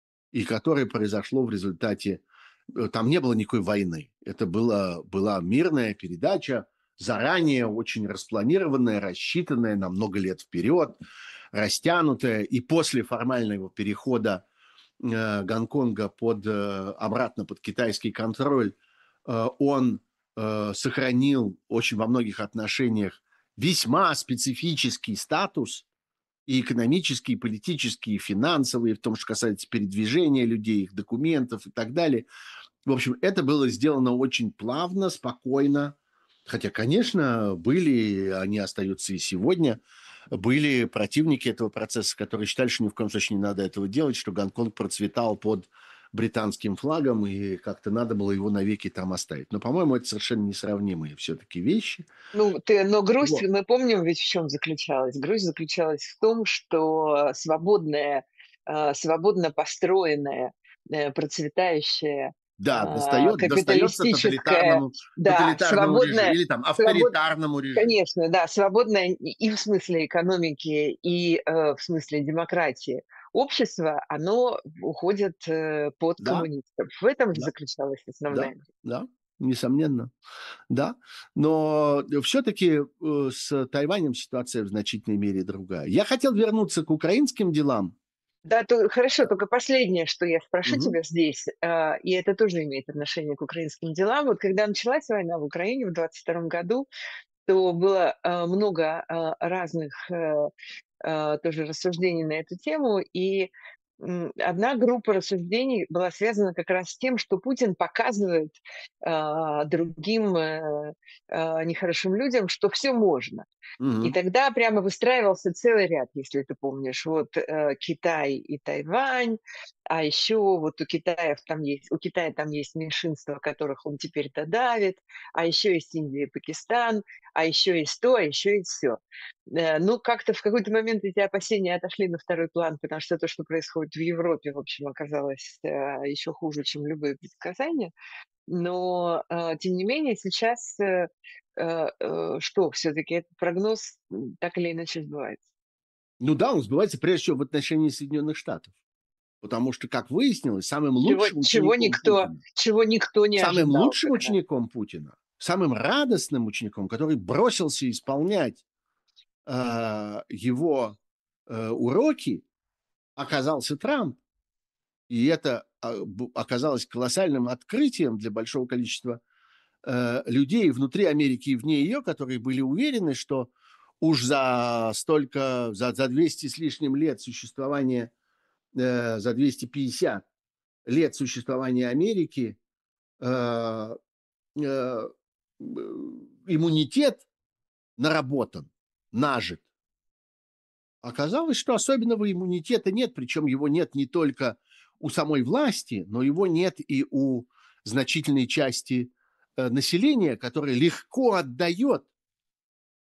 И которое произошло в результате... э, Там не было никакой войны. Это была, была мирная передача, заранее очень распланированная, рассчитанная на много лет вперед, растянутая. И после формального перехода э, Гонконга под, э, обратно под китайский контроль, э, он э, сохранил очень во многих отношениях весьма специфический статус и экономический, и политический, и финансовый, в том, что касается передвижения людей, их документов и так далее. В общем, это было сделано очень плавно, спокойно. Хотя, конечно, были, они остаются и сегодня, были противники этого процесса, которые считали, что ни в коем случае не надо этого делать, что Гонконг процветал под британским флагом, и как-то надо было его навеки там оставить. Но, по-моему, это совершенно несравнимые все-таки вещи. Ну, ты но грусть, Вот. мы помним ведь в чем заключалась. Грусть заключалась в том, что свободная, э, свободно построенная, э, процветающая, Да, а, достает, достается капиталистическая, тоталитарному, да, тоталитарному режиму свободная или там свобод авторитарному режиму. конечно, да, свободное и и в смысле экономики, и, э, в смысле демократии общество, оно уходит, э, под Да, коммунистов. В этом же да, заключалась да, основная. да, несомненно, да. Но все-таки э, с Тайванем ситуация в значительной мере другая. Я хотел вернуться к украинским делам. Да, то хорошо, только последнее, что я спрошу Мгм. тебя здесь, а, и это тоже имеет отношение к украинским делам. Вот когда началась война в Украине в двадцать втором году, то было, а, много, а, разных, э, а, тоже рассуждений на эту тему. И, м, одна группа рассуждений была связана как раз с тем, что Путин показывает, а, другим, э, а, нехорошим людям, что все можно. И Мгм. тогда прямо выстраивался целый ряд, если ты помнишь. Вот, э, Китай и Тайвань, а еще вот у Китаев там есть у Китая там есть меньшинства, которых он теперь додавит, а еще есть Индия и Пакистан, а еще есть то, а еще есть всё. Э, ну, как-то в какой-то момент эти опасения отошли на второй план, потому что то, что происходит в Европе, в общем, оказалось, э, еще хуже, чем любые предсказания. Но, э, тем не менее, сейчас, э, э, э, что все-таки этот прогноз, м, так или иначе сбывается. Ну да, он сбывается прежде всего в отношении Соединенных Штатов. Потому что, как выяснилось, самым Чего лучшим чего учеником никто Путина, чего никто не самым ожидал лучшим как раз. учеником Путина, самым радостным учеником, который бросился исполнять э, его э, уроки, оказался Трамп. И это а, б- оказалось колоссальным открытием для большого количества э, людей внутри Америки и вне ее, которые были уверены, что уж за столько, за, за двести с лишним лет существования, э, за двести пятьдесят лет существования Америки, э, э, иммунитет наработан, нажит. Оказалось, что особенного иммунитета нет, причем его нет не только у самой власти, но его нет и у значительной части э, населения, которое легко отдает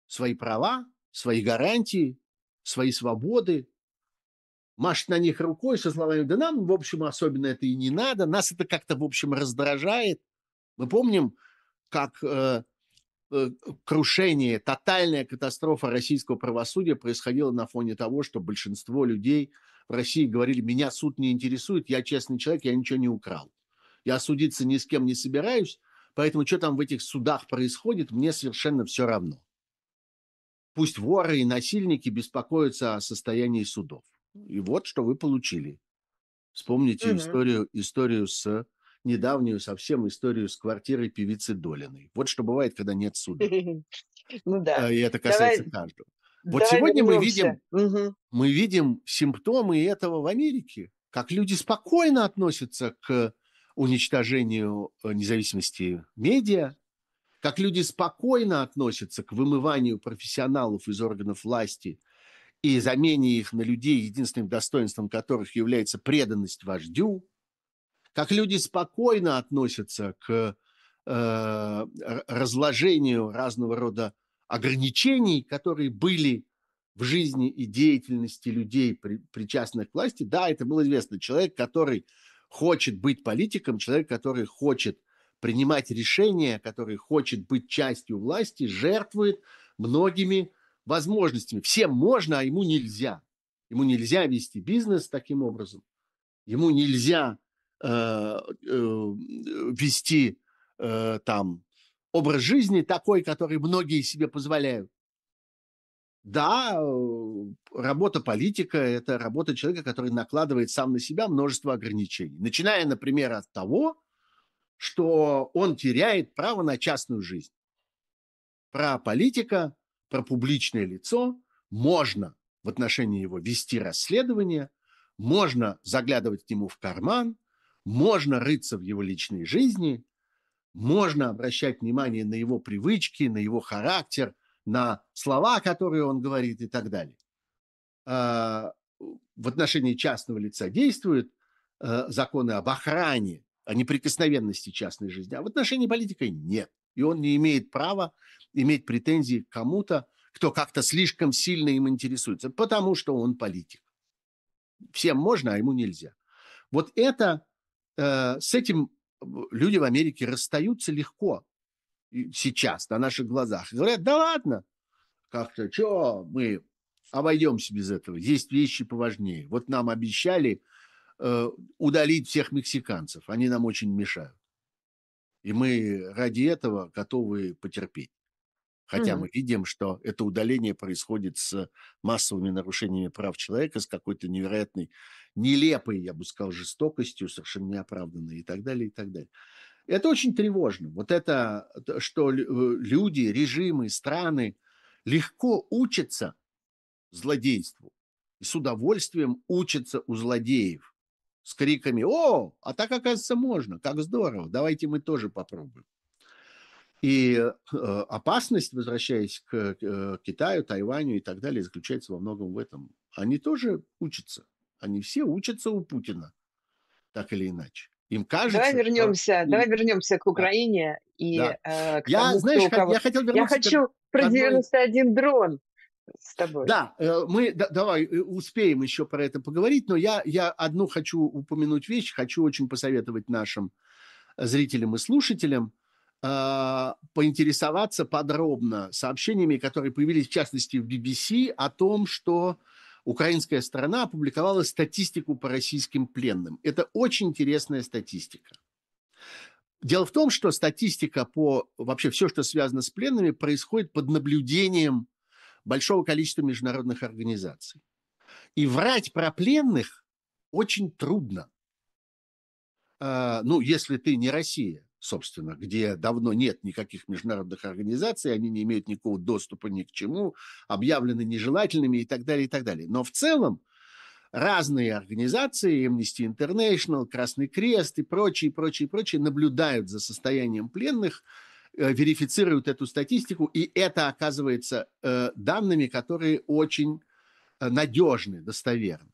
свои права, свои гарантии, свои свободы, машет на них рукой со словами: да нам, в общем, особенно это и не надо, нас это как-то, в общем, раздражает. Мы помним, как э, э, крушение, тотальная катастрофа российского правосудия происходила на фоне того, что большинство людей в России говорили: меня суд не интересует, я честный человек, я ничего не украл. Я судиться ни с кем не собираюсь, поэтому что там в этих судах происходит, мне совершенно все равно. Пусть воры и насильники беспокоятся о состоянии судов. И вот что вы получили. Вспомните Мгм. историю, историю с недавнюю совсем историю с квартирой певицы Долиной. Вот что бывает, когда нет суда. Ну да. Э, И это касается Давай каждого. Вот давай сегодня мы вернемся. видим, Мгм. мы видим симптомы этого в Америке, как люди спокойно относятся к уничтожению э, независимости медиа, как люди спокойно относятся к вымыванию профессионалов из органов власти и замене их на людей, единственным достоинством которых является преданность вождю, как люди спокойно относятся к э, разложению разного рода ограничений, которые были в жизни и деятельности людей, при, причастных к власти. Да, это было известно. Человек, который хочет быть политиком, человек, который хочет принимать решения, который хочет быть частью власти, жертвует многими возможностями. Всем можно, а ему нельзя. Ему нельзя вести бизнес таким образом. Ему нельзя э, э, вести э, там образ жизни такой, который многие себе позволяют. Да, э, работа политика – это работа человека, который накладывает сам на себя множество ограничений. Начиная, например, от того, что он теряет право на частную жизнь. Про политика, про публичное лицо можно в отношении его вести расследование, можно заглядывать к нему в карман, можно рыться в его личной жизни, можно обращать внимание на его привычки, на его характер, на слова, которые он говорит и так далее. А, В отношении частного лица действуют э, законы об охране, о неприкосновенности частной жизни, а в отношении политика нет. И он не имеет права иметь претензии к кому-то, кто как-то слишком сильно им интересуется, потому что он политик. Всем можно, а ему нельзя. Вот это, э, с этим люди в Америке расстаются легко сейчас, на наших глазах. Говорят: да ладно, как-то, что мы обойдемся без этого. Есть вещи поважнее. Вот нам обещали э, удалить всех мексиканцев. Они нам очень мешают. И мы ради этого готовы потерпеть. Хотя Мгм. мы видим, что это удаление происходит с массовыми нарушениями прав человека, с какой-то невероятной, нелепой, я бы сказал, жестокостью, совершенно неоправданной и так далее, и так далее. Это очень тревожно. Вот это, что люди, режимы, страны легко учатся злодейству и с удовольствием учатся у злодеев с криками: «О, а так, оказывается, можно, как здорово, давайте мы тоже попробуем». И э, опасность, возвращаясь к э, Китаю, Тайваню и так далее, заключается во многом в этом. Они тоже учатся. Они все учатся у Путина, так или иначе. Им Давай кажется, что... вернемся давай вернемся к Да, Украине и, да. э, к Я, тому, кто знаешь, у хот- кого. я хотел Я вернуться к, од- хочу к про одной... девяносто один дрон с тобой. Да, э, мы да- давай э, успеем еще про это поговорить, но я, я одну хочу упомянуть вещь, хочу очень посоветовать нашим зрителям и слушателям э, поинтересоваться подробно сообщениями, которые появились в частности в би би си, о том, что украинская сторона опубликовала статистику по российским пленным. Это очень интересная статистика. Дело в том, что статистика по вообще все, что связано с пленными, происходит под наблюдением большого количества международных организаций. И врать про пленных очень трудно. А, ну, если ты не Россия, собственно, где давно нет никаких международных организаций, они не имеют никакого доступа ни к чему, объявлены нежелательными и так далее, и так далее. Но в целом разные организации, Amnesty International, Красный Крест и прочие, прочие, прочие, наблюдают за состоянием пленных, э, верифицируют эту статистику, и это оказывается э, данными, которые очень э, надежны, достоверны.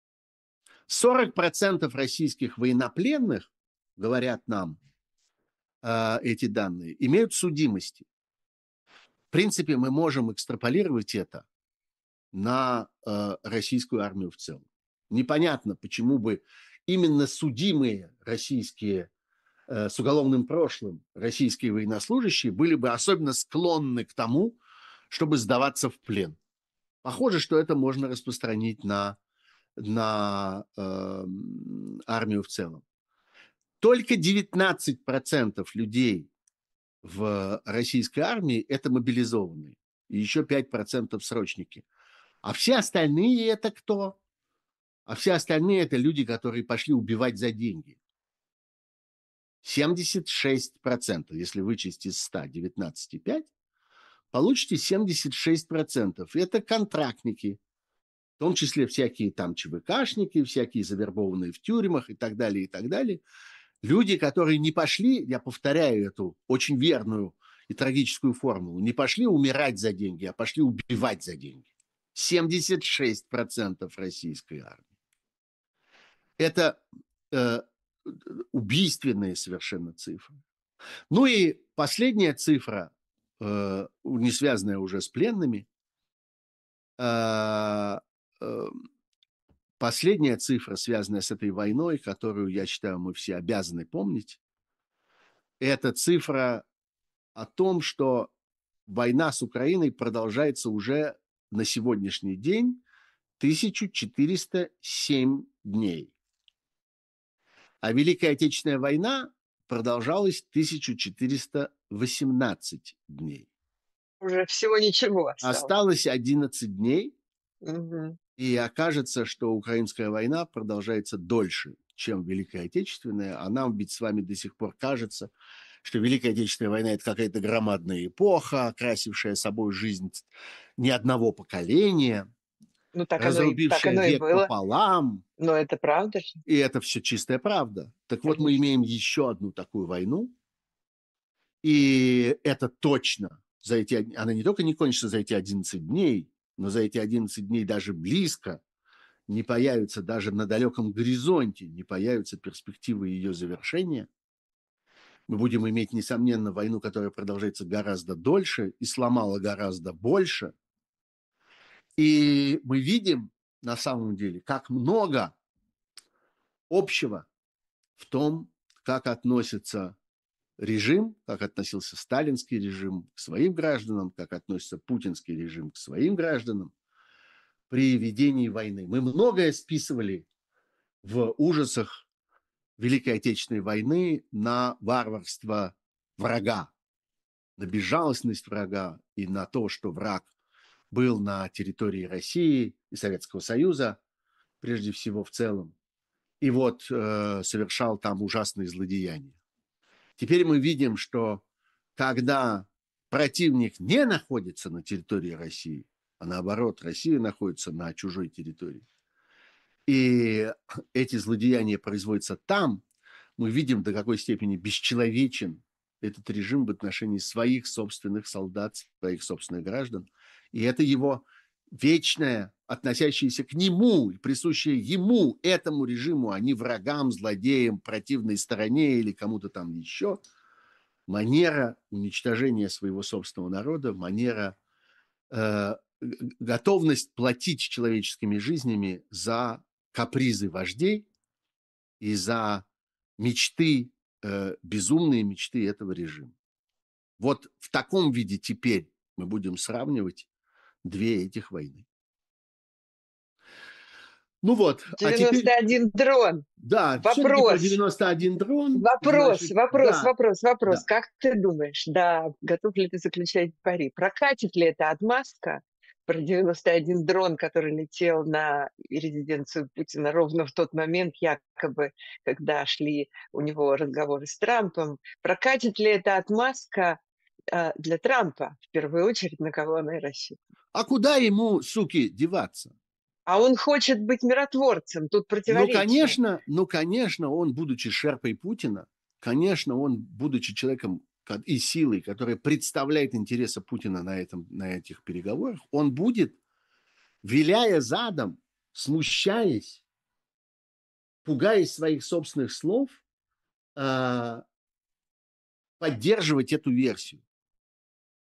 сорок процентов российских военнопленных, говорят нам э, эти данные, имеют судимости. принципе, мы можем экстраполировать это на э, российскую армию в целом. Непонятно, почему бы именно судимые российские э, с уголовным прошлым российские военнослужащие были бы особенно склонны к тому, чтобы сдаваться в плен. Похоже, что это можно распространить на, на э, армию в целом. Только девятнадцать процентов людей в российской армии – это мобилизованные, и еще пять процентов срочники. А все остальные – это кто? А все остальные – это люди, которые пошли убивать за деньги. семьдесят шесть процентов, если вычесть из ста девятнадцать целых пять десятых, получите семьдесят шесть процентов. Это контрактники, в том числе всякие там ЧВКшники, всякие завербованные в тюрьмах и так далее, и так далее. Люди, которые не пошли, я повторяю эту очень верную и трагическую формулу, не пошли умирать за деньги, а пошли убивать за деньги. семьдесят шесть процентов российской армии. Это э, убийственные совершенно цифры. Ну и последняя цифра, э, не связанная уже с пленными, э, э, последняя цифра, связанная с этой войной, которую, я считаю, мы все обязаны помнить, это цифра о том, что война с Украиной продолжается уже на сегодняшний день тысяча четыреста семь дней. А Великая Отечественная война продолжалась тысяча четыреста восемнадцать дней. Уже всего ничего осталось. Осталось одиннадцать дней, Мгм. и окажется, что украинская война продолжается дольше, чем Великая Отечественная, а нам ведь с вами до сих пор кажется, что Великая Отечественная война – это какая-то громадная эпоха, окрасившая собой жизнь не одного поколения, Ну, так оно и так разрубившая оно и век было. пополам, Но это правда же, и это все чистая правда. Так вот, мы конечно. имеем еще одну такую войну, и это точно, за эти, од- она не только не кончится за эти одиннадцать дней, но за эти одиннадцать дней даже близко не появится, даже на далеком горизонте не появятся перспективы ее завершения. Мы будем иметь, несомненно, войну, которая продолжается гораздо дольше и сломала гораздо больше. И мы видим, на самом деле, как много общего в том, как относится режим, как относился сталинский режим к своим гражданам, как относится путинский режим к своим гражданам при ведении войны. Мы многое списывали в ужасах Великой Отечественной войны на варварство врага, на безжалостность врага и на то, что враг был на территории России и Советского Союза, прежде всего в целом, и вот э, совершал там ужасные злодеяния. Теперь мы видим, что когда противник не находится на территории России, а наоборот, Россия находится на чужой территории, и эти злодеяния производятся там, мы видим, до какой степени бесчеловечен этот режим в отношении своих собственных солдат, своих собственных граждан. И это его вечное, относящееся к нему, присущее ему, этому режиму, а не врагам, злодеям, противной стороне или кому-то там еще, манера уничтожения своего собственного народа, манера, э, готовность платить человеческими жизнями за капризы вождей и за мечты, э, безумные мечты этого режима. Вот в таком виде теперь мы будем сравнивать две этих войны. Ну вот, а теперь, девяносто один дрон. да, все-таки про Вопрос. девяносто один дрон, Вопрос, значит, вопрос, да, вопрос, вопрос. да. Как ты думаешь, да, готов ли ты заключать пари? Прокатит ли эта отмазка про девяносто один дрон, который летел на резиденцию Путина ровно в тот момент, якобы, когда шли у него разговоры с Трампом? Прокатит ли эта отмазка а, для Трампа, в первую очередь, на кого она и рассчитана? А куда ему, суки, деваться? А он хочет быть миротворцем, тут Ну, противоречие. конечно, ну, конечно, он, будучи шерпой Путина, конечно, он, будучи человеком ко- и силой, которая представляет интересы Путина на, этом, на этих переговорах, он будет, виляя задом, смущаясь, пугаясь своих собственных слов, а, поддерживать эту версию.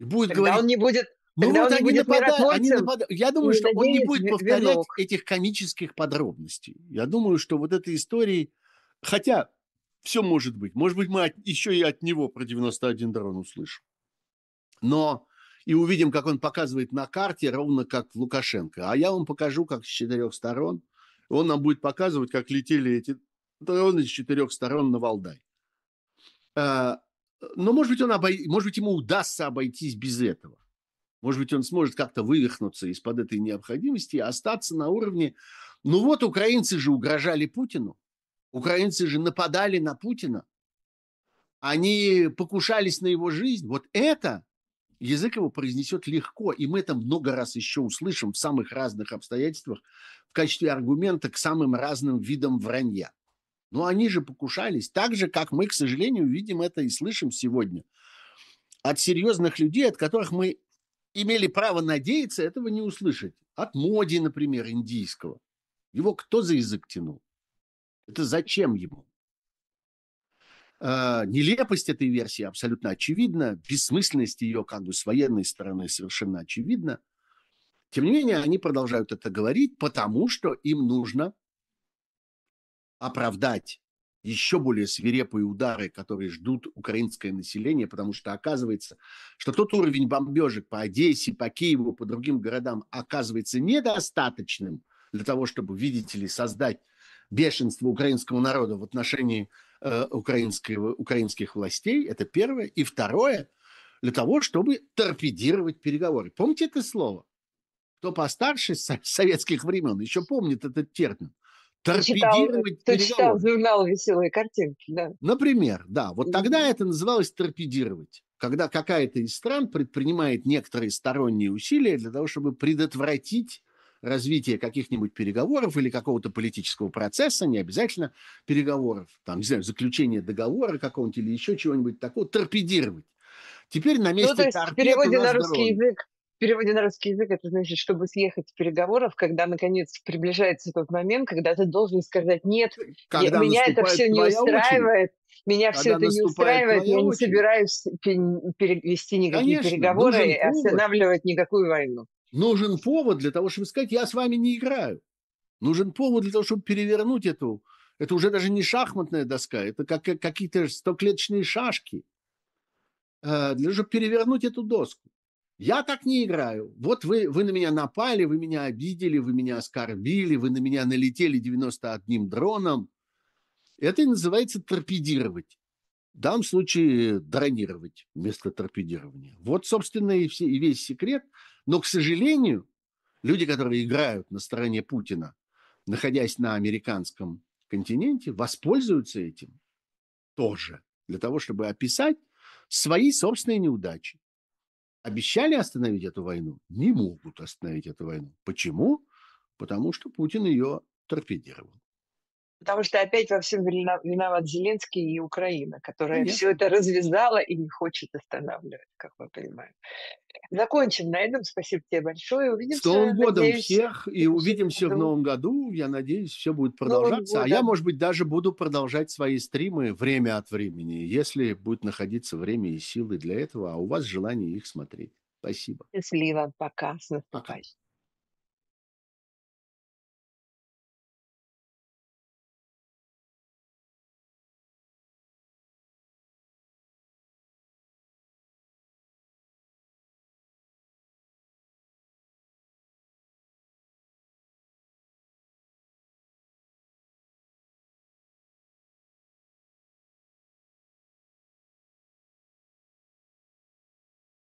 И будет Тогда говорить: он не будет ну тогда вот он не они будет напада они миротворцем напада Я и думаю, не что он не надеясь будет ве повторять венок. этих комических подробностей. Я думаю, что вот этой истории хотя всё может быть. Может быть, мы от еще и от него про девяносто один дрон услышим. Но и увидим, как он показывает на карте, ровно как Лукашенко. А я вам покажу, как с четырех сторон. Он нам будет показывать, как летели эти дроны с четырех сторон на Валдай. А, но, может быть, он обой может быть, ему удастся обойтись без этого. Может быть, он сможет как-то вывихнуться из-под этой необходимости и остаться на уровне. Ну вот украинцы же угрожали Путину. Украинцы же нападали на Путина. Они покушались на его жизнь. Вот это язык его произнесет легко, и мы это много раз еще услышим в самых разных обстоятельствах в качестве аргумента к самым разным видам вранья. Но они же покушались так же, как мы, к сожалению, видим это и слышим сегодня от серьезных людей, от которых мы имели право надеяться этого не услышать. От Моди, например, индийского. Его кто за язык тянул? Это зачем ему? А, нелепость этой версии абсолютно очевидна. Бессмысленность ее как бы с военной стороны совершенно очевидна. Тем не менее, они продолжают это говорить, потому что им нужно оправдать еще более свирепые удары, которые ждут украинское население, потому что оказывается, что тот уровень бомбежек по Одессе, по Киеву, по другим городам оказывается недостаточным для того, чтобы, видите ли, создать бешенство украинского народа в отношении э, украинского, украинских властей. Это первое. И второе, для того, чтобы торпедировать переговоры. Помните это слово? Кто постарше с советских времен еще помнит этот термин. Кто читал Торпедировать кто читал переговоры. журнал "Веселые картинки", да. Например, да, вот тогда Мгм. это называлось торпедировать, когда какая-то из стран предпринимает некоторые сторонние усилия для того, чтобы предотвратить развитие каких-нибудь переговоров или какого-то политического процесса, не обязательно переговоров, там, не знаю, заключение договора какого-нибудь или еще чего-нибудь такого, торпедировать. Теперь на Ну, то месте есть в торпед у переводе на нас русский дроны. язык в переводе на русский язык это значит, чтобы съехать с переговоров, когда наконец приближается тот момент, когда ты должен сказать: "Нет, я Когда меня это наступает все не твоя очередь, устраивает, меня все когда это не наступает устраивает, твоя я не очередь, собираюсь пень перевести никакие конечно, переговоры нужен и повод, останавливать никакую войну". нужен повод для того, чтобы сказать: я с вами не играю. Нужен повод для того, чтобы перевернуть эту. Это уже даже не шахматная доска, это как, как какие-то стоклеточные шашки. Э, для того, чтобы перевернуть эту доску. Я так не играю. Вот вы, вы на меня напали, вы меня обидели, вы меня оскорбили, вы на меня налетели девяносто одним дроном. Это и называется торпедировать. В данном случае дронировать вместо торпедирования. Вот, собственно, и, все, и весь секрет. Но, к сожалению, люди, которые играют на стороне Путина, находясь на американском континенте, воспользуются этим тоже для того, чтобы описать свои собственные неудачи. Обещали остановить эту войну? Не могут остановить эту войну. Почему? Потому что Путин ее торпедировал. Потому что опять во всем вина виноват Зеленский и Украина, которая все Конечно. это развязала и не хочет останавливать, как мы понимаем. Закончим на этом. Спасибо тебе большое. С Увидимся, Новым годом надеюсь, всех в и следующем увидимся в году. новом году. Я надеюсь, все будет С Новым продолжаться. А я, годом! может быть, даже буду продолжать свои стримы время от времени, если будет находиться время и силы для этого, а у вас желание их смотреть. Спасибо. Счастливо. Пока. С Пока. наступающим.